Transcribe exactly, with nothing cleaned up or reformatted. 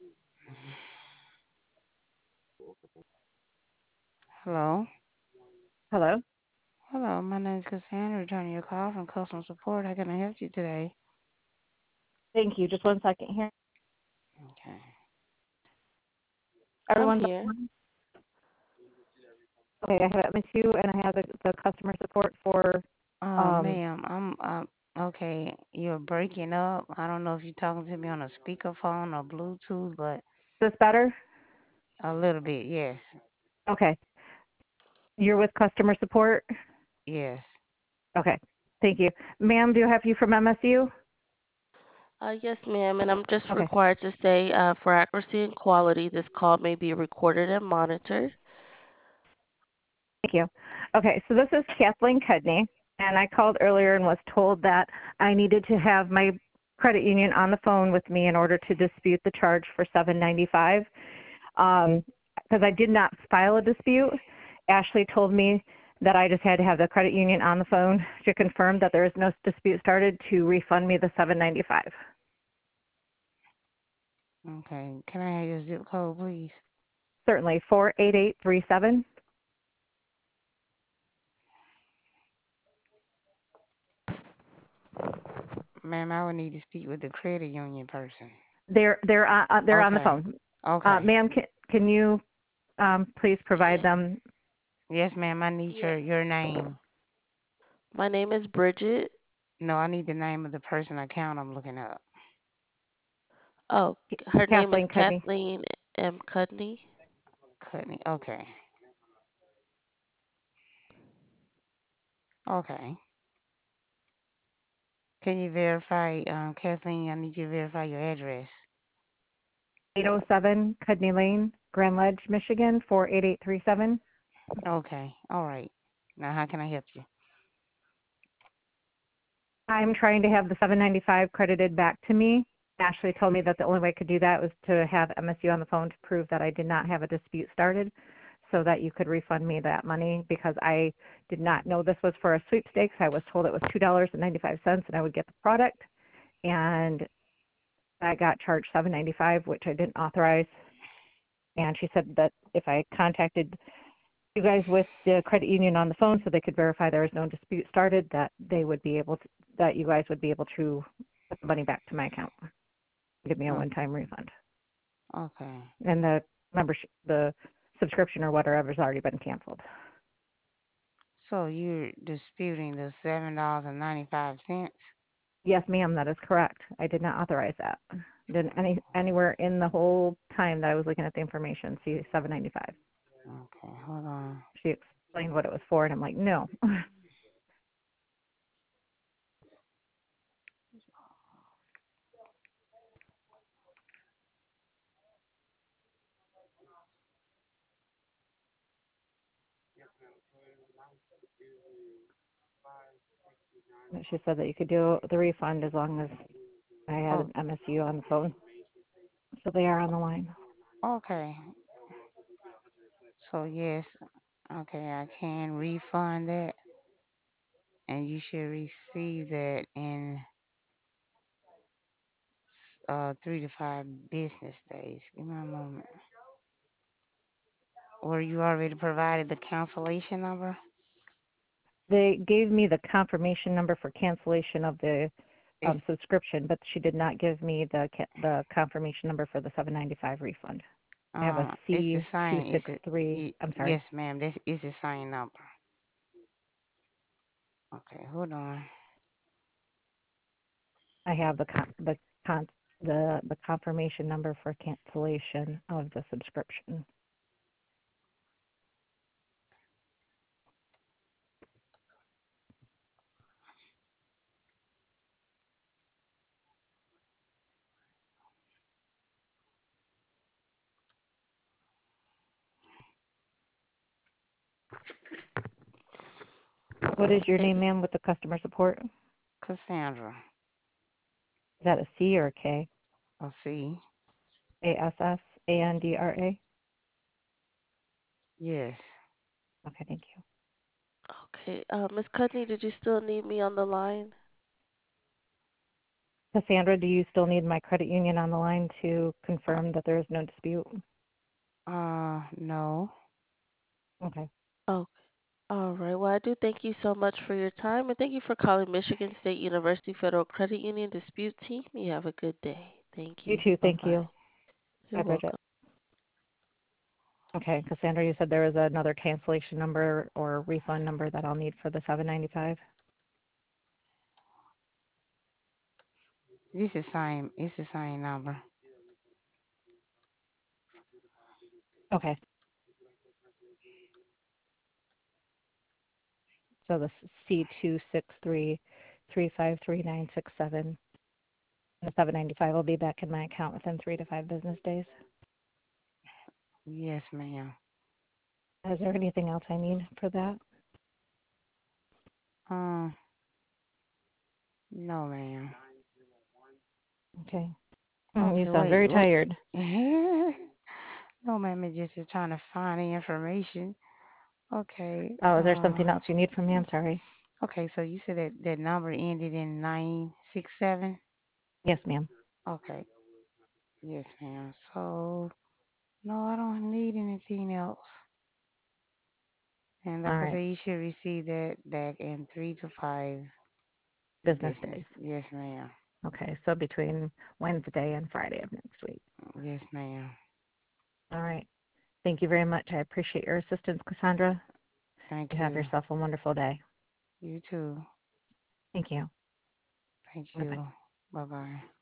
Hello. Hello. Hello, my name is Cassandra, returning your call from customer support. How can I help you today? Thank you. Just one second here. Okay. I'm Everyone's here. okay. I have M S U and I have the, the customer support for Uh, um ma'am, I'm um okay. You're breaking up. I don't know if you're talking to me on a speakerphone or Bluetooth, but this better? a little bit, yes. Okay. You're with customer support? Yes. Okay. Thank you. Ma'am, do you have you from M S U? Uh, yes, ma'am, and I'm just Okay. required to say, uh, for accuracy and quality, this call may be recorded and monitored. Thank you. Okay, so this is Kathleen Cudney, and I called earlier and was told that I needed to have my credit union on the phone with me in order to dispute the charge for seven ninety-five. Um, because I did not file a dispute. Ashley told me that I just had to have the credit union on the phone to confirm that there is no dispute started to refund me the seven ninety-five. Okay. Can I have your zip code, please? Certainly, four eight eight three seven. Ma'am, I would need to speak with the credit union person. They're they're uh, uh, they're on the Okay. phone. Uh, Okay. ma'am, can can you um, please provide Yes. them? Yes, ma'am. I need your Yes. your name. My name is Bridget. No, I need the name of the person account I'm looking up. Oh, her name is Kathleen Cudney. Kathleen M. Cudney. Cudney. Okay. Okay. Can you verify, um, Kathleen? I need you to verify your address. eight oh seven Cudney Lane, Grand Ledge, Michigan, four eight eight three seven. Okay. All right. Now, how can I help you? I'm trying to have the seven ninety-five credited back to me. Ashley told me that the only way I could do that was to have M S U on the phone to prove that I did not have a dispute started so that you could refund me that money because I did not know this was for a sweepstakes. I was told it was two dollars and ninety-five cents and I would get the product. And I got charged seven ninety-five, which I didn't authorize. And she said that if I contacted you guys with the credit union on the phone so they could verify there was no dispute started, that they would be able to, that you guys would be able to put the money back to my account, give me a Oh, one-time refund. okay. And the membership, the subscription or whatever has already been canceled. So you're disputing the seven dollars and ninety-five cents? Yes, ma'am, that is correct. I did not authorize that. Didn't any anywhere in the whole time that I was looking at the information see seven ninety-five. Okay, hold on. She explained what it was for, and I'm like, no. She said that you could do the refund as long as I had Oh, an M S U on the phone. So they are on the line. okay. So yes, okay, I can refund that, and you should receive that in s- uh three to five business days. Give me a moment. Were you already provided the cancellation number? They gave me the confirmation number for cancellation of the um, It's subscription, but she did not give me the the confirmation number for the seven ninety-five refund. I have a uh, it's the C two same. It's six a, three. y- I'm sorry. yes, ma'am. This is the same number. Okay, hold on. I have the con- the con- the the confirmation number for cancellation of the subscription. What is your Okay. name, ma'am, with the customer support? Is Cassandra. that a C or a K? Oh, see. A S S A N D R A? Yes. Okay, thank you. Okay. Uh, Miss Cudney, did you still need me on the line? Cassandra, do you still need my credit union on the line to confirm that there is no dispute? Uh, no. Okay. Okay. All right. Well, I do thank you so much for your time and thank you for calling Michigan State University Federal Credit Union Dispute Team. You have a good day. Thank You you. too. Bye Thank bye. you. You're Bye, Bridget. welcome. Okay, Cassandra, you said there was another cancellation number or refund number that I'll need for the seven ninety-five? This is same. It's the same number. Okay. So the C two six three three five three nine six seven. The seven ninety-five will be back in my account within three to five business days. Yes, ma'am. Is there anything else I need for that? Um, no, ma'am. Okay. Mm, You Okay, sound wait, very wait. tired. No, ma'am. It just is trying to find the information. Okay. Oh, is there Uh, something else you need from me? I'm sorry. okay. So you said that that number ended in nine six seven. Yes, ma'am. Okay. Yes, ma'am. So no, I don't need anything else. And All like I right. said, you should receive that back in three to five Business business. days. Yes, ma'am. Okay, so between Wednesday and Friday of next week. Yes, ma'am. All right. Thank you very much. I appreciate your assistance, Cassandra. Thank You have you. yourself a wonderful day. You too. Thank you. Thank Bye-bye. you. Bye bye.